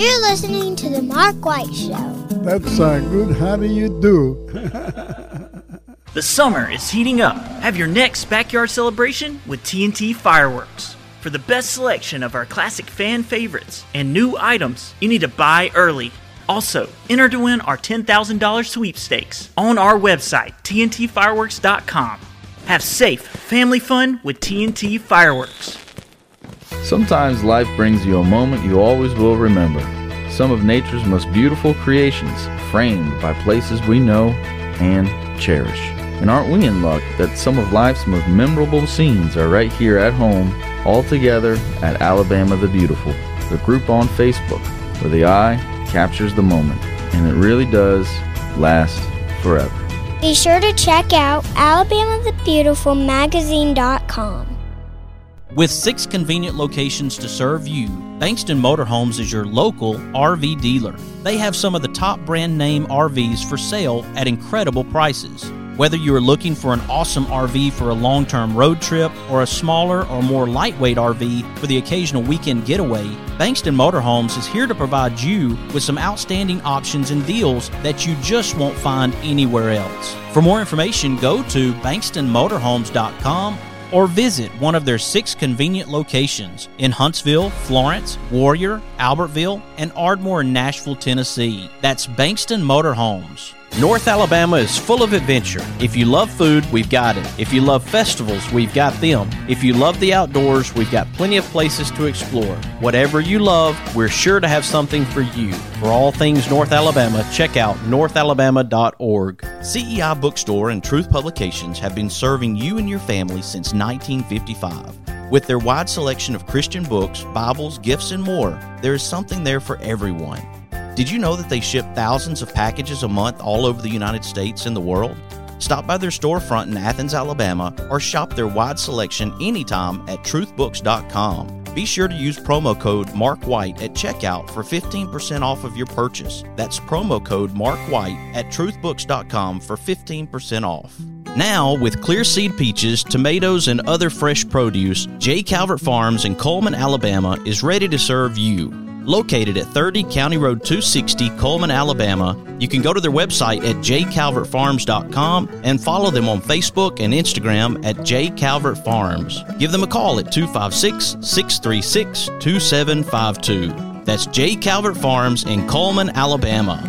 You're listening to The Mark White Show. That's good. How do you do? The summer is heating up. Have your next backyard celebration with TNT Fireworks. For the best selection of our classic fan favorites and new items, you need to buy early. Also, enter to win our $10,000 sweepstakes on our website, TNTfireworks.com. Have safe family fun with TNT Fireworks. Sometimes life brings you a moment you always will remember. Some of nature's most beautiful creations, framed by places we know and cherish. And aren't we in luck that some of life's most memorable scenes are right here at home, all together at Alabama the Beautiful, the group on Facebook, where the eye captures the moment, and it really does last forever. Be sure to check out alabamathebeautifulmagazine.com. With 6 convenient locations to serve you, Bankston Motorhomes is your local RV dealer. They have some of the top brand name RVs for sale at incredible prices. Whether you are looking for an awesome RV for a long-term road trip or a smaller or more lightweight RV for the occasional weekend getaway, Bankston Motorhomes is here to provide you with some outstanding options and deals that you just won't find anywhere else. For more information, go to bankstonmotorhomes.com or visit one of their 6 convenient locations in Huntsville, Florence, Warrior, Albertville, and Ardmore in Nashville, Tennessee. That's Bankston Motorhomes. North Alabama is full of adventure. If you love food, we've got it. If you love festivals, we've got them. If you love the outdoors, we've got plenty of places to explore. Whatever you love, we're sure to have something for you. For all things North Alabama, check out northalabama.org. CEI Bookstore and Truth Publications have been serving you and your family since 1955. With their wide selection of Christian books, Bibles, gifts, and more, there is something there for everyone. Did you know that they ship thousands of packages a month all over the United States and the world? Stop by their storefront in Athens, Alabama, or shop their wide selection anytime at truthbooks.com. Be sure to use promo code MarkWhite at checkout for 15% off of your purchase. That's promo code MarkWhite at truthbooks.com for 15% off. Now, with clear seed peaches, tomatoes, and other fresh produce, J. Calvert Farms in Coleman, Alabama is ready to serve you. Located at 30 County Road 260, Coleman, Alabama, you can go to their website at jcalvertfarms.com and follow them on Facebook and Instagram at jcalvertfarms. Give them a call at 256-636-2752. That's J. Calvert Farms in Coleman, Alabama.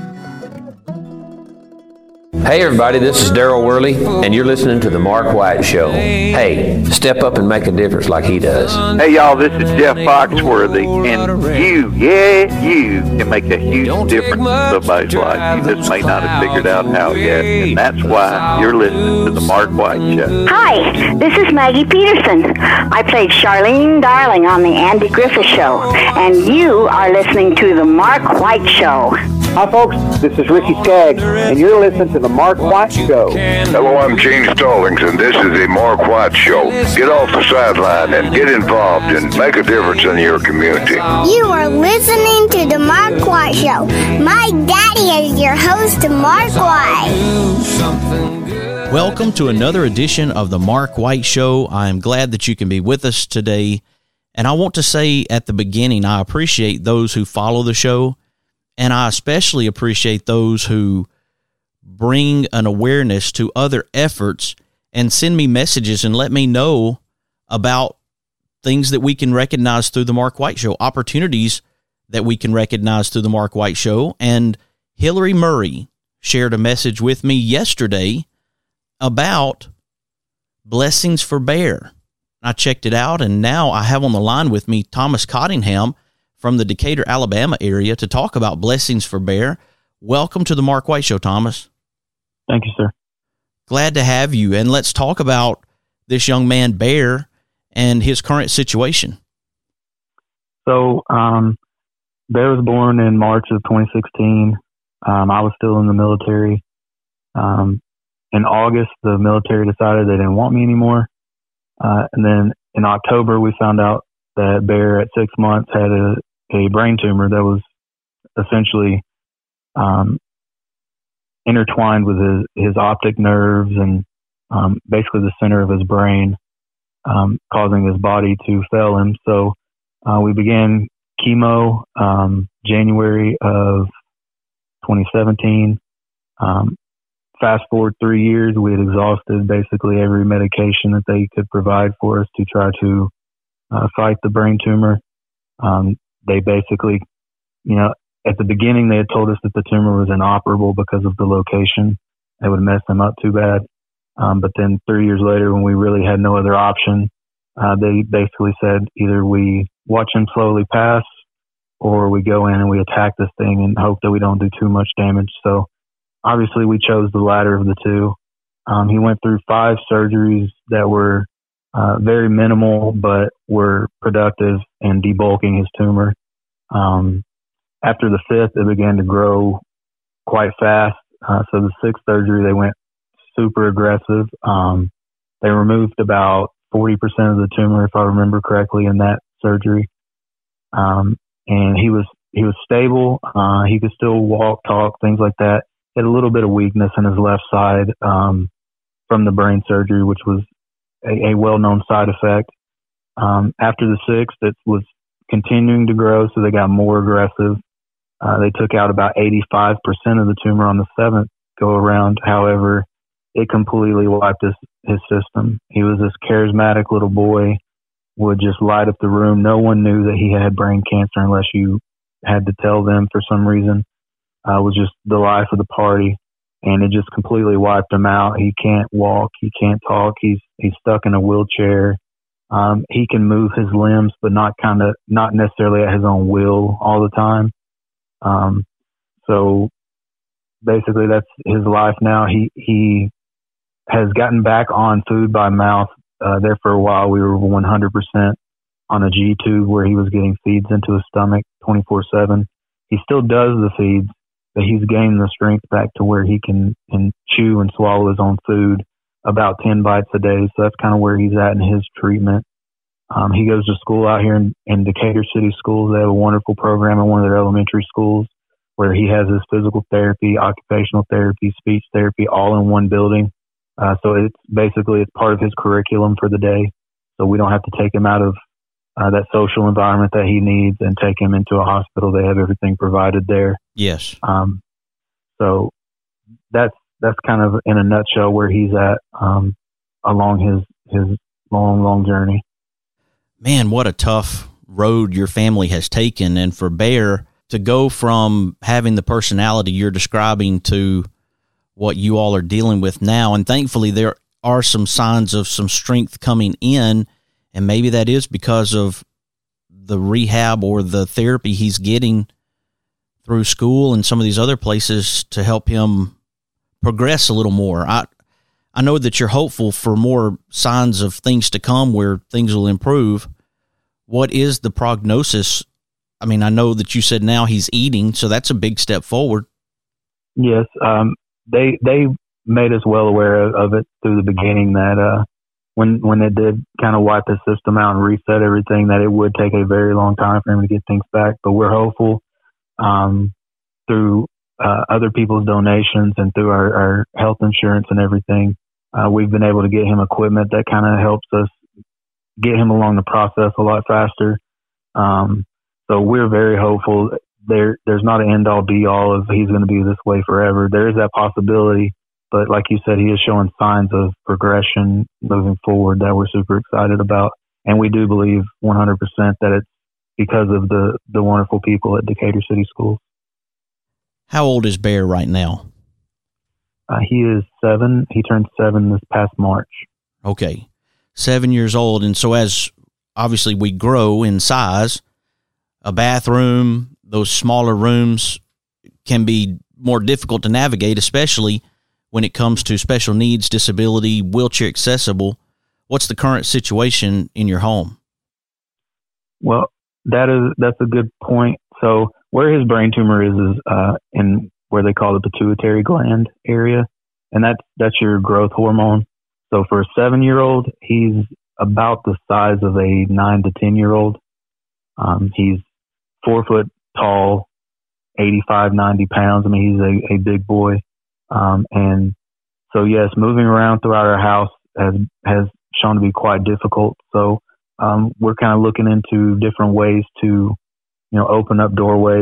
Hey everybody, this is Daryl Worley, and you're listening to The Mark White Show. Hey, step up and make a difference like he does. Hey y'all, this is Jeff Foxworthy, and you can make a huge difference in somebody's life. You just may not have figured out how yet, and that's why you're listening to The Mark White Show. Hi, this is Maggie Peterson. I played Charlene Darling on The Andy Griffith Show, and you are listening to The Mark White Show. Hi folks, this is Ricky Skaggs, and you're listening to The Mark White Show. Hello, I'm Gene Stallings, and this is The Mark White Show. Get off the sideline and get involved and make a difference in your community. You are listening to The Mark White Show. My daddy is your host, Mark White. Welcome to another edition of The Mark White Show. I am glad that you can be with us today. And I want to say at the beginning, I appreciate those who follow the show. And I especially appreciate those who bring an awareness to other efforts and send me messages and let me know about things that we can recognize through the Mark White Show, opportunities that we can recognize through the Mark White Show. And Hillary Murray shared a message with me yesterday about Blessings for Bear. I checked it out, and now I have on the line with me Thomas Cottingham from the Decatur, Alabama area to talk about Blessings for Bear. Welcome to the Mark White Show, Thomas. Thank you, sir. Glad to have you. And let's talk about this young man, Bear, and his current situation. So, Bear was born in March of 2016. I was still in the military. In August, the military decided they didn't want me anymore. And then in October, we found out that Bear at 6 months had a brain tumor that was essentially intertwined with his optic nerves and basically the center of his brain, causing his body to fail him. So we began chemo, January of 2017. Fast forward 3 years, we had exhausted basically every medication that they could provide for us to try to fight the brain tumor. They basically, at the beginning they had told us that the tumor was inoperable because of the location. It would mess them up too bad. But then 3 years later, when we really had no other option, they basically said either we watch him slowly pass or we go in and we attack this thing and hope that we don't do too much damage. So obviously we chose the latter of the two. He went through 5 surgeries that were very minimal, but were productive in debulking his tumor. After the 5th, it began to grow quite fast. So the 6th surgery, they went super aggressive. They removed about 40% of the tumor, if I remember correctly, in that surgery. And he was stable. He could still walk, talk, things like that. He had a little bit of weakness in his left side from the brain surgery, which was a well-known side effect. After the 6th, it was continuing to grow, so they got more aggressive. They took out about 85% of the tumor on the 7th go-around. However, it completely wiped his system. He was this charismatic little boy, would just light up the room. No one knew that he had brain cancer unless you had to tell them for some reason. Was just the life of the party, and it just completely wiped him out. He can't walk. He can't talk. He's stuck in a wheelchair. He can move his limbs, but not necessarily at his own will all the time. So basically that's his life now. He has gotten back on food by mouth. There for a while, we were 100% on a G-tube where he was getting feeds into his stomach 24/7. He still does the feeds, but he's gained the strength back to where he can chew and swallow his own food about 10 bites a day. So that's kind of where he's at in his treatment. He goes to school out here in Decatur City Schools. They have a wonderful program in one of their elementary schools where he has his physical therapy, occupational therapy, speech therapy, all in one building. So it's part of his curriculum for the day. So we don't have to take him out of that social environment that he needs and take him into a hospital. They have everything provided there. Yes. So that's kind of in a nutshell where he's at along his long journey. Man, what a tough road your family has taken. And for Bear to go from having the personality you're describing to what you all are dealing with now, and thankfully there are some signs of some strength coming in, and maybe that is because of the rehab or the therapy he's getting through school and some of these other places to help him progress a little more. I know that you're hopeful for more signs of things to come where things will improve. What is the prognosis? I mean, I know that you said now he's eating, so that's a big step forward. Yes. They made us well aware of it through the beginning that when it did kind of wipe the system out and reset everything, that it would take a very long time for him to get things back. But we're hopeful through other people's donations and through our health insurance and everything. We've been able to get him equipment that kind of helps us get him along the process a lot faster. So we're very hopeful. There's not an end all be all of he's going to be this way forever. There is that possibility, but like you said, he is showing signs of progression moving forward that we're super excited about. And we do believe 100% that it's because of the wonderful people at Decatur City Schools. How old is Bear right now? He is 7. He turned 7 this past March. Okay. 7 years old. And so as obviously we grow in size, a bathroom, those smaller rooms can be more difficult to navigate, especially when it comes to special needs, disability, wheelchair accessible. What's the current situation in your home? Well, that's a good point. So where his brain tumor is in where they call the pituitary gland area, and that's your growth hormone. So for a 7-year-old, he's about the size of a 9 to 10-year-old. He's 4 foot tall, 85, 90 pounds. I mean, he's a big boy. And so, yes, moving around throughout our house has shown to be quite difficult. So we're kind of looking into different ways to, open up doorways,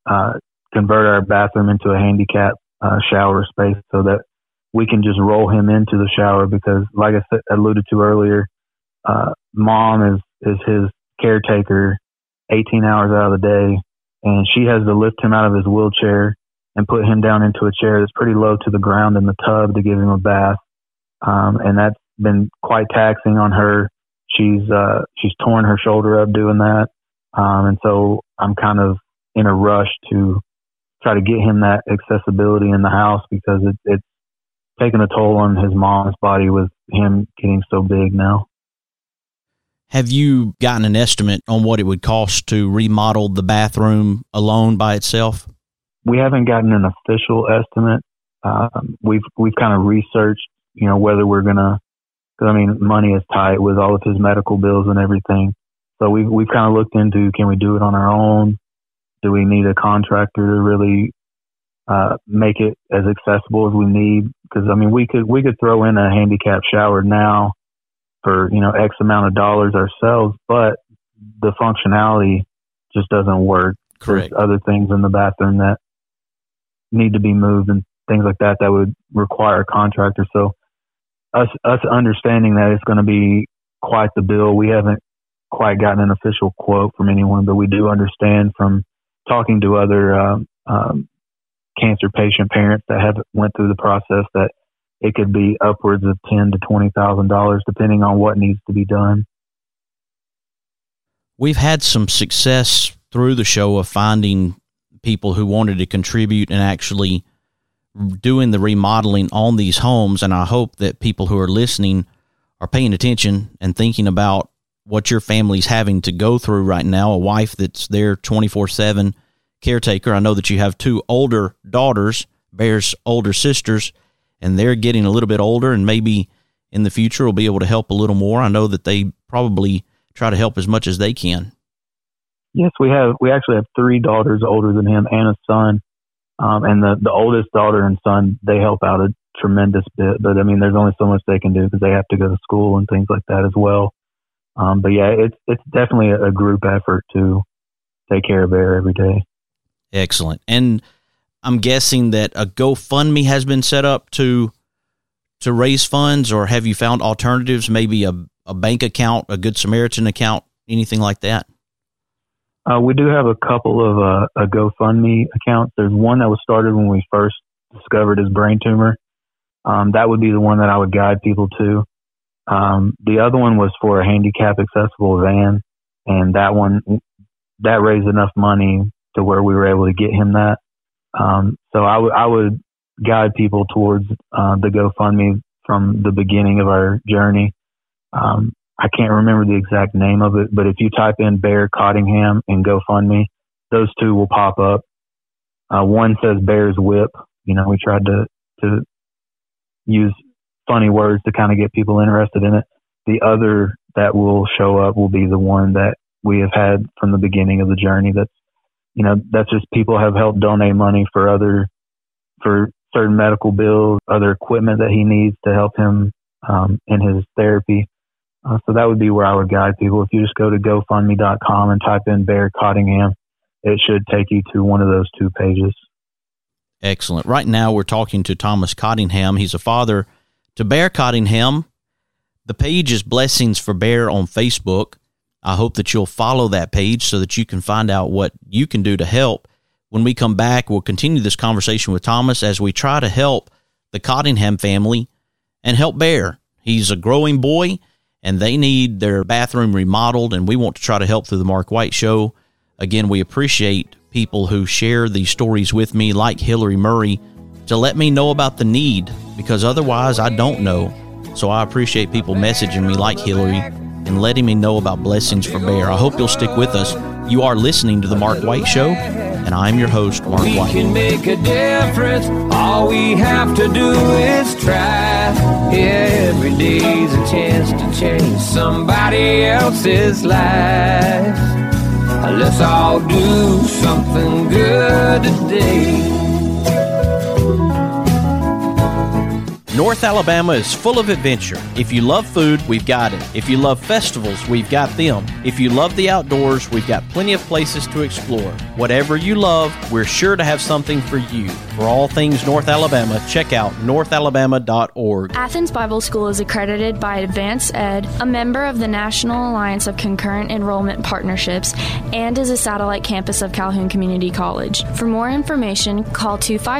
convert our bathroom into a handicap shower space so that we can just roll him into the shower, because like I said, alluded to earlier, mom is his caretaker 18 hours out of the day, and she has to lift him out of his wheelchair and put him down into a chair that's pretty low to the ground in the tub to give him a bath. And that's been quite taxing on her. She's torn her shoulder up doing that. And so I'm kind of in a rush to try to get him that accessibility in the house, because it's taking a toll on his mom's body with him getting so big now. Have you gotten an estimate on what it would cost to remodel the bathroom alone by itself? We haven't gotten an official estimate. We've kind of researched, whether we're gonna, because I mean, money is tight with all of his medical bills and everything. So we've kind of looked into, can we do it on our own? Do we need a contractor to really make it as accessible as we need? Because I mean, we could throw in a handicap shower now for X amount of dollars ourselves, but the functionality just doesn't work. Correct. There's other things in the bathroom that need to be moved and things like that would require a contractor. So us understanding that it's going to be quite the bill. We haven't quite gotten an official quote from anyone, but we do understand from talking to other cancer patient parents that have went through the process that it could be upwards of $10,000 to $20,000 depending on what needs to be done. We've had some success through the show of finding people who wanted to contribute and actually doing the remodeling on these homes. And I hope that people who are listening are paying attention and thinking about what your family's having to go through right now. A wife that's there 24/7 caretaker. I know that you have 2 older daughters, Bear's older sisters, and they're getting a little bit older and maybe in the future will be able to help a little more. I know that they probably try to help as much as they can. Yes, we actually have 3 daughters older than him and a son. And the oldest daughter and son, they help out a tremendous bit. But I mean, there's only so much they can do because they have to go to school and things like that as well. But yeah, it's definitely a group effort to take care of Bear every day. Excellent. And I'm guessing that a GoFundMe has been set up to raise funds, or have you found alternatives, maybe a bank account, a Good Samaritan account, anything like that? We do have a couple of a GoFundMe accounts. There's one that was started when we first discovered his brain tumor. That would be the one that I would guide people to. The other one was for a handicap accessible van, and that raised enough money to where we were able to get him that. So I would guide people towards the GoFundMe from the beginning of our journey. I can't remember the exact name of it, but if you type in Bear Cottingham and GoFundMe, those 2 will pop up. One says Bear's Whip. We tried to use funny words to kind of get people interested in it. The other that will show up will be the one that we have had from the beginning of the journey. That's just people have helped donate money for certain medical bills, other equipment that he needs to help him in his therapy. So that would be where I would guide people. If you just go to GoFundMe.com and type in Bear Cottingham, it should take you to one of those 2 pages. Excellent. Right now we're talking to Thomas Cottingham. He's a father to Bear Cottingham. The page is Blessings for Bear on Facebook. I hope that you'll follow that page so that you can find out what you can do to help. When we come back, we'll continue this conversation with Thomas as we try to help the Cottingham family and help Bear. He's a growing boy, and they need their bathroom remodeled, and we want to try to help through the Mark White Show. Again, we appreciate people who share these stories with me, like Hillary Murray, to let me know about the need, because otherwise I don't know. So I appreciate people messaging me like Hillary and letting me know about Blessings for Bear. I hope you'll stick with us. You are listening to The Mark White Show, and I'm your host, Mark White. We can make a difference. All we have to do is try. Every day's a chance to change somebody else's life. Let's all do something good today. North Alabama is full of adventure. If you love food, we've got it. If you love festivals, we've got them. If you love the outdoors, we've got plenty of places to explore. Whatever you love, we're sure to have something for you. For all things North Alabama, check out northalabama.org. Athens Bible School is accredited by Advance Ed, a member of the National Alliance of Concurrent Enrollment Partnerships, and is a satellite campus of Calhoun Community College. For more information, call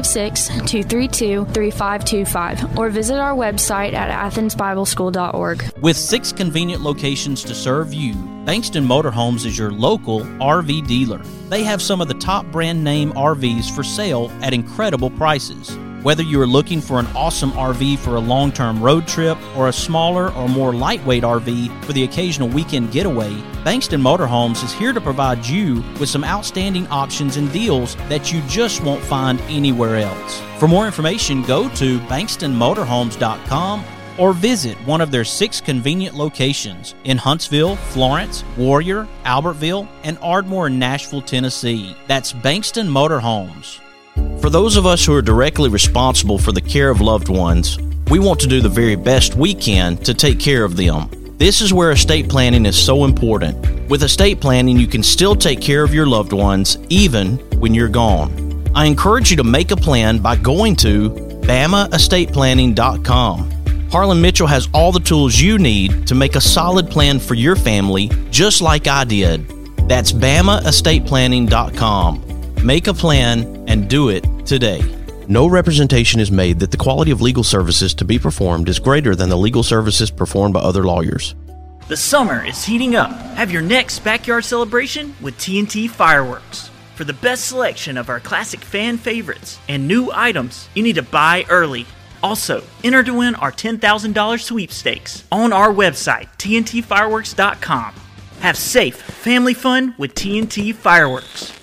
256-232-3525 or visit our website at athensbibleschool.org. With 6 convenient locations to serve you, Bankston Motorhomes is your local RV dealer. They have some of the top brand name RVs for sale at incredible prices. Whether you are looking for an awesome RV for a long-term road trip or a smaller or more lightweight RV for the occasional weekend getaway, Bankston Motorhomes is here to provide you with some outstanding options and deals that you just won't find anywhere else. For more information, go to bankstonmotorhomes.com or visit one of their 6 convenient locations in Huntsville, Florence, Warrior, Albertville, and Ardmore in Nashville, Tennessee. That's Bankston Motorhomes. For those of us who are directly responsible for the care of loved ones, we want to do the very best we can to take care of them. This is where estate planning is so important. With estate planning, you can still take care of your loved ones even when you're gone. I encourage you to make a plan by going to BamaEstatePlanning.com. Harlan Mitchell has all the tools you need to make a solid plan for your family, just like I did. That's BamaEstatePlanning.com. Make a plan and do it today. No representation is made that the quality of legal services to be performed is greater than the legal services performed by other lawyers. The summer is heating up. Have your next backyard celebration with TNT Fireworks. For the best selection of our classic fan favorites and new items, you need to buy early. Also, enter to win our $10,000 sweepstakes on our website, tntfireworks.com. Have safe family fun with TNT Fireworks.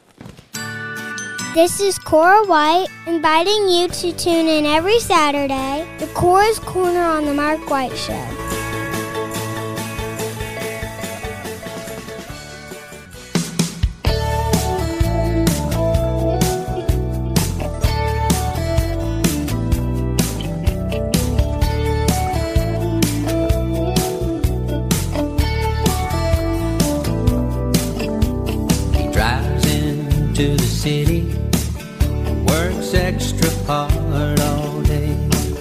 This is Cora White, inviting you to tune in every Saturday to Cora's Corner on the Mark White Show. He drives into the city, works extra hard all day,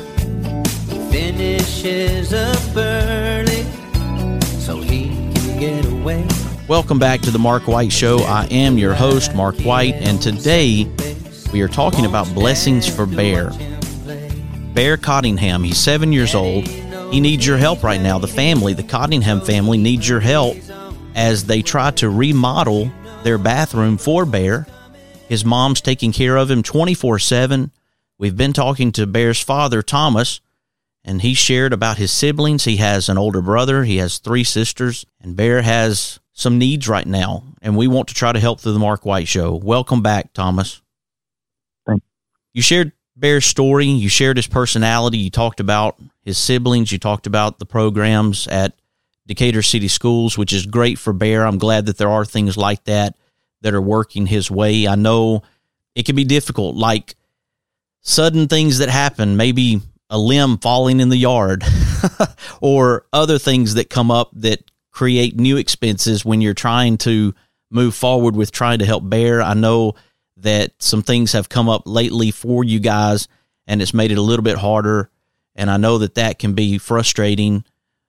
finishes up early so he can get away. Welcome back to the Mark White Show. I am your host, Mark White, and today we are talking about blessings for Bear. Bear Cottingham, he's 7 years old. He needs your help right now. The Cottingham family needs your help as they try to remodel their bathroom for Bear. His mom's taking care of him 24/7. We've been talking to Bear's father, Thomas, and he shared about his siblings. He has an older brother. He has 3 sisters, and Bear has some needs right now, and we want to try to help through the Mark White Show. Welcome back, Thomas. Thanks. You shared Bear's story. You shared his personality. You talked about his siblings. You talked about the programs at Decatur City Schools, which is great for Bear. I'm glad that there are things like that are working his way. I know it can be difficult, like sudden things that happen, maybe a limb falling in the yard or other things that come up that create new expenses when you're trying to move forward with trying to help Bear. I know that some things have come up lately for you guys, and it's made it a little bit harder, and I know that can be frustrating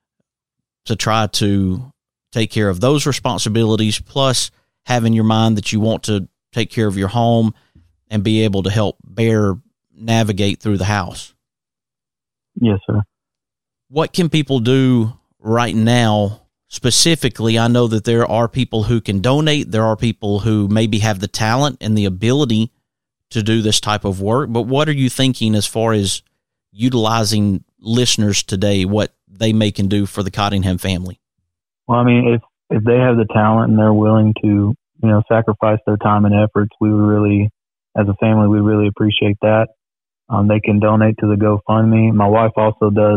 to try to take care of those responsibilities, plus have in your mind that you want to take care of your home and be able to help Bear navigate through the house. Yes, sir. What can people do right now? Specifically, I know that there are people who can donate. There are people who maybe have the talent and the ability to do this type of work. But what are you thinking as far as utilizing listeners today, what they may can do for the Cottingham family? Well, I mean, if they have the talent and they're willing to, sacrifice their time and efforts, we would really, as a family, we really appreciate that. They can donate to the GoFundMe. My wife also does,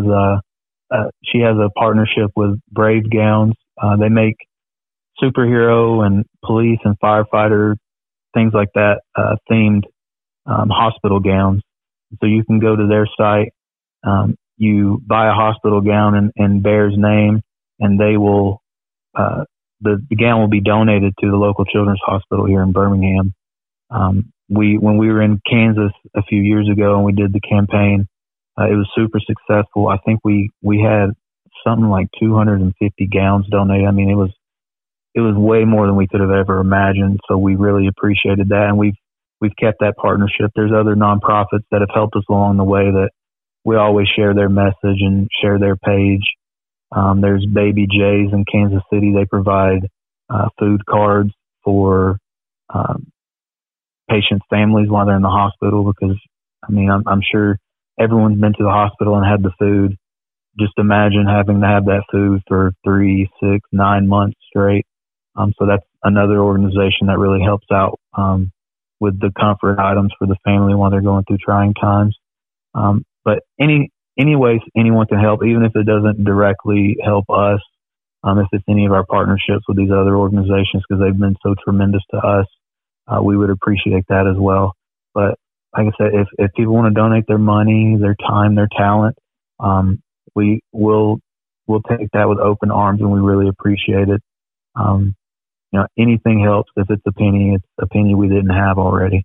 she has a partnership with Brave Gowns. They make superhero and police and firefighter, things like that, themed hospital gowns. So you can go to their site you buy a hospital gown in Bear's name, and they will, the gown will be donated to the local children's hospital here in Birmingham. When we were in Kansas a few years ago and we did the campaign, it was super successful. I think we had something like 250 gowns donated. I mean, it was way more than we could have ever imagined. So we really appreciated that, and we've kept that partnership. There's other nonprofits that have helped us along the way that we always share their message and share their page. There's Baby J's in Kansas City. They provide food cards for patients' families while they're in the hospital, because, I mean, I'm sure everyone's been to the hospital and had the food. Just imagine having to have that food for 3, 6, 9 months straight. So that's another organization that really helps out with the comfort items for the family while they're going through trying times. But any ways anyone can help, even if it doesn't directly help us, if it's any of our partnerships with these other organizations, because they've been so tremendous to us, we would appreciate that as well. But like I said, if people want to donate their money, their time, their talent, we'll take that with open arms, and we really appreciate it. Anything helps. If it's a penny we didn't have already.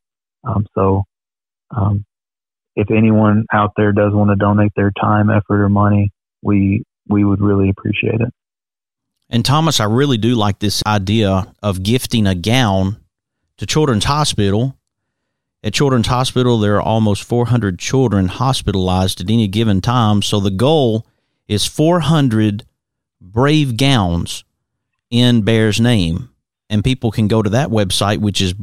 If anyone out there does want to donate their time, effort, or money, we would really appreciate it. And Thomas, I really do like this idea of gifting a gown to Children's Hospital. At Children's Hospital, there are almost 400 children hospitalized at any given time. So the goal is 400 brave gowns in Bear's name. And people can go to that website, which is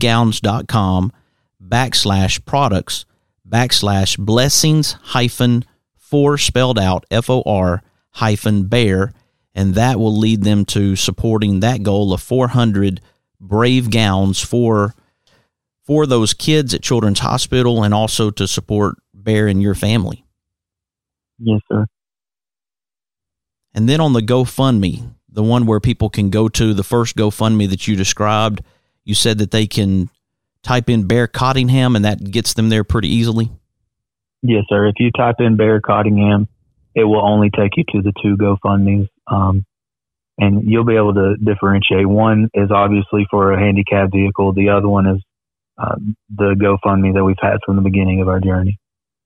bravegowns.com/blessings-for spelled out FOR-bear. And that will lead them to supporting that goal of 400 brave gowns for those kids at Children's Hospital, and also to support Bear and your family. Yes, sir. And then on the GoFundMe, the one where people can go to, the first GoFundMe that you described, you said that they can type in Bear Cottingham and that gets them there pretty easily? Yes, sir. If you type in Bear Cottingham, it will only take you to the two GoFundMes. And you'll be able to differentiate. One is obviously for a handicapped vehicle. The other one is the GoFundMe that we've had from the beginning of our journey.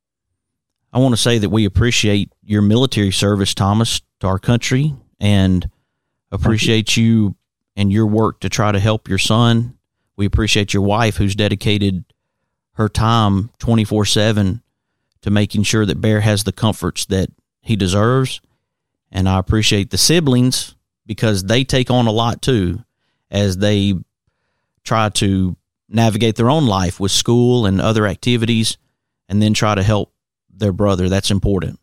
I want to say that we appreciate your military service, Thomas, to our country, and appreciate you and your work to try to help your son. We appreciate your wife, who's dedicated her time 24/7 to making sure that Bear has the comforts that he deserves. And I appreciate the siblings, because they take on a lot too, as they try to navigate their own life with school and other activities, and then try to help their brother. That's important.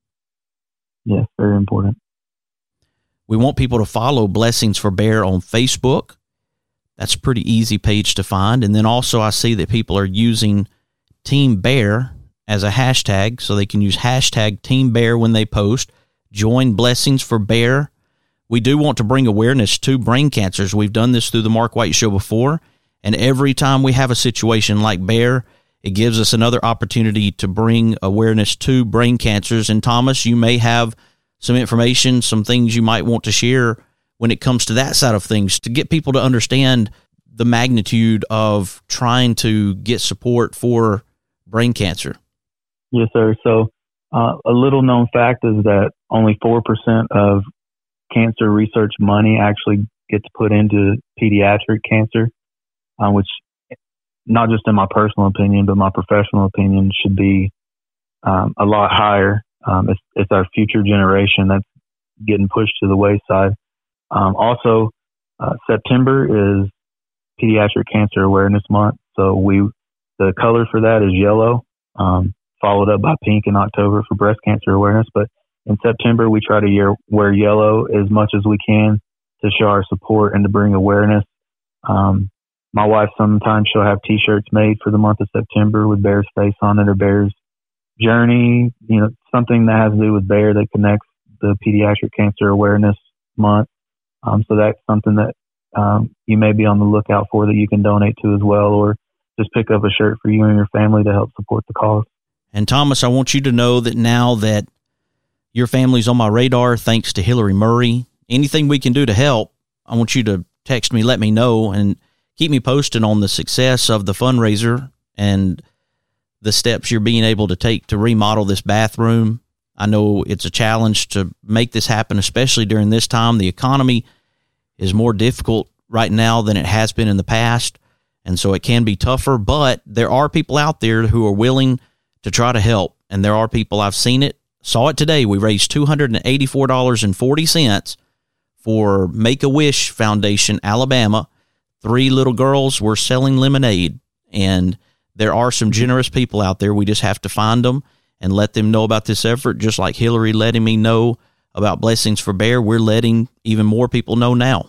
Yes, very important. We want people to follow Blessings for Bear on Facebook. That's a pretty easy page to find. And then also I see that people are using Team Bear as a hashtag, so they can use hashtag Team Bear when they post. Join Blessings for Bear. We do want to bring awareness to brain cancers. We've done this through the Mark White Show before, and every time we have a situation like Bear, it gives us another opportunity to bring awareness to brain cancers. And Thomas, you may have some information, some things you might want to share when it comes to that side of things, to get people to understand the magnitude of trying to get support for brain cancer. Yes, sir. So a little known fact is that only 4% of cancer research money actually gets put into pediatric cancer, which, not just in my personal opinion, but my professional opinion, should be a lot higher. It's our future generation that's getting pushed to the wayside. Also, September is Pediatric Cancer Awareness Month, so the color for that is yellow, followed up by pink in October for breast cancer awareness. But in September, we try to wear yellow as much as we can to show our support and to bring awareness. My wife, sometimes she'll have T-shirts made for the month of September with Bear's face on it, or Bear's journey, something that has to do with Bear that connects the Pediatric Cancer Awareness Month. So that's something that you may be on the lookout for, that you can donate to as well, or just pick up a shirt for you and your family to help support the cause. And Thomas, I want you to know that now that your family's on my radar, thanks to Hillary Murray, anything we can do to help, I want you to text me, let me know, and keep me posted on the success of the fundraiser and the steps you're being able to take to remodel this bathroom. I know it's a challenge to make this happen, especially during this time. The economy is more difficult right now than it has been in the past, and so it can be tougher, but there are people out there who are willing to try to help, and there are people, I've seen it, saw it today. We raised $284.40 for Make-A-Wish Foundation, Alabama. 3 little girls were selling lemonade, and there are some generous people out there. We just have to find them and let them know about this effort, just like Hillary letting me know about Blessings for Bear. We're letting even more people know now.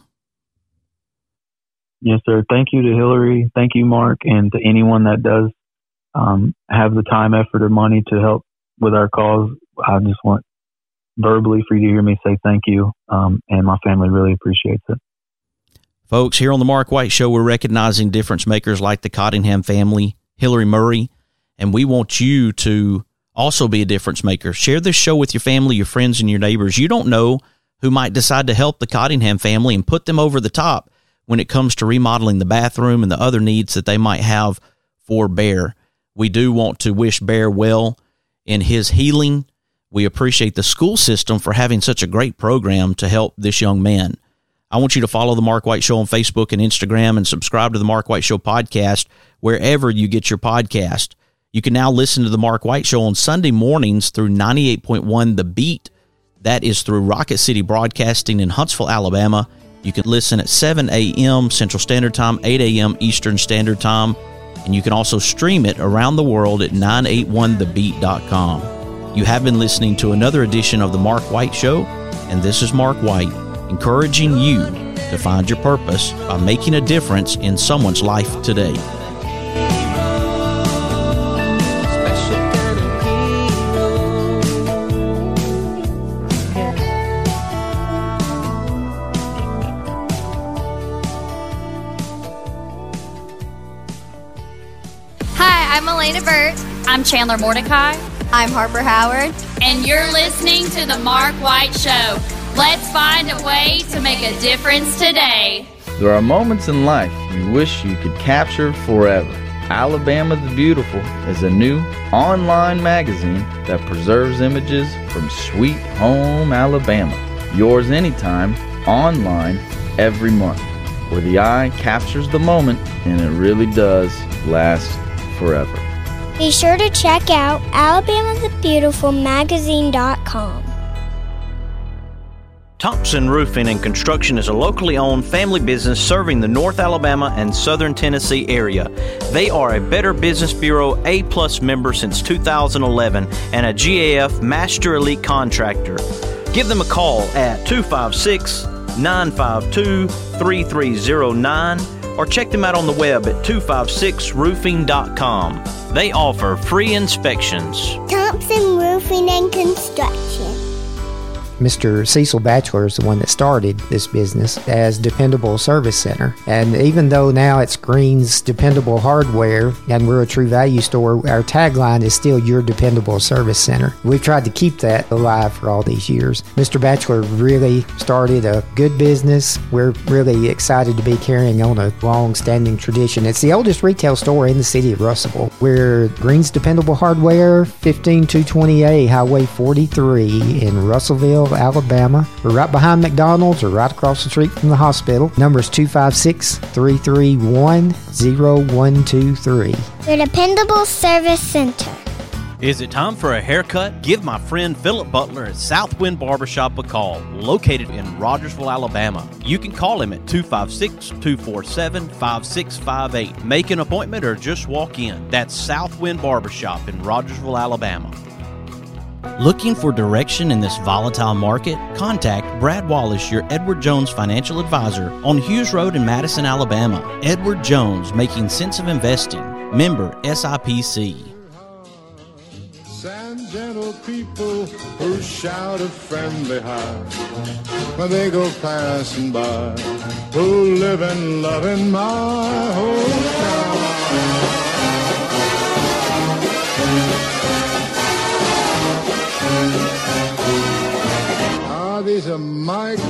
Yes, sir. Thank you to Hillary. Thank you, Mark, and to anyone that does have the time, effort, or money to help with our cause. I just want verbally for you to hear me say thank you, and my family really appreciates it. Folks, here on the Mark White Show, we're recognizing difference makers like the Cottingham family, Hillary Murray, and we want you to also be a difference maker. Share this show with your family, your friends, and your neighbors. You don't know who might decide to help the Cottingham family and put them over the top when it comes to remodeling the bathroom and the other needs that they might have for Bear. We do want to wish Bear well in his healing. We appreciate the school system for having such a great program to help this young man. I want you to follow The Mark White Show on Facebook and Instagram and subscribe to The Mark White Show podcast wherever you get your podcast. You can now listen to The Mark White Show on Sunday mornings through 98.1 The Beat. That is through Rocket City Broadcasting in Huntsville, Alabama. You can listen at 7 a.m. Central Standard Time, 8 a.m. Eastern Standard Time, and you can also stream it around the world at 981thebeat.com. You have been listening to another edition of The Mark White Show, and this is Mark White, encouraging you to find your purpose by making a difference in someone's life today. I'm Elena Burt. I'm Chandler Mordecai. I'm Harper Howard. And you're listening to The Mark White Show. Let's find a way to make a difference today. There are moments in life you wish you could capture forever. Alabama the Beautiful is a new online magazine that preserves images from sweet home Alabama. Yours anytime, online, every month, where the eye captures the moment and it really does last forever. Be sure to check out alabamathebeautifulmagazine.com. Thompson Roofing and Construction is a locally owned family business serving the North Alabama and Southern Tennessee area. They are a Better Business Bureau A+ member since 2011 and a GAF Master Elite Contractor. Give them a call at 256-952-3309 or check them out on the web at 256roofing.com. They offer free inspections. Thompson Roofing and Construction. Mr. Cecil Batchelor is the one that started this business as Dependable Service Center. And even though now it's Green's Dependable Hardware and we're a True Value store, our tagline is still Your Dependable Service Center. We've tried to keep that alive for all these years. Mr. Batchelor really started a good business. We're really excited to be carrying on a long-standing tradition. It's the oldest retail store in the city of Russellville. We're Green's Dependable Hardware, 15220A Highway 43 in Russellville, Alabama. We're right behind McDonald's or right across the street from the hospital. Number is 256-331-0123. Your Dependable Service Center. Is it time for a haircut? Give my friend Philip Butler at Southwind Barbershop a call, located in Rogersville, Alabama. You can call him at 256-247-5658. Make an appointment or just walk in. That's Southwind Barbershop in Rogersville, Alabama. Looking for direction in this volatile market? Contact Brad Wallace, your Edward Jones financial advisor, on Hughes Road in Madison, Alabama. Edward Jones, making sense of investing. Member SIPC. Sad, gentle people who shout a friendly hi when they go passing by, who live and love in my hometown. My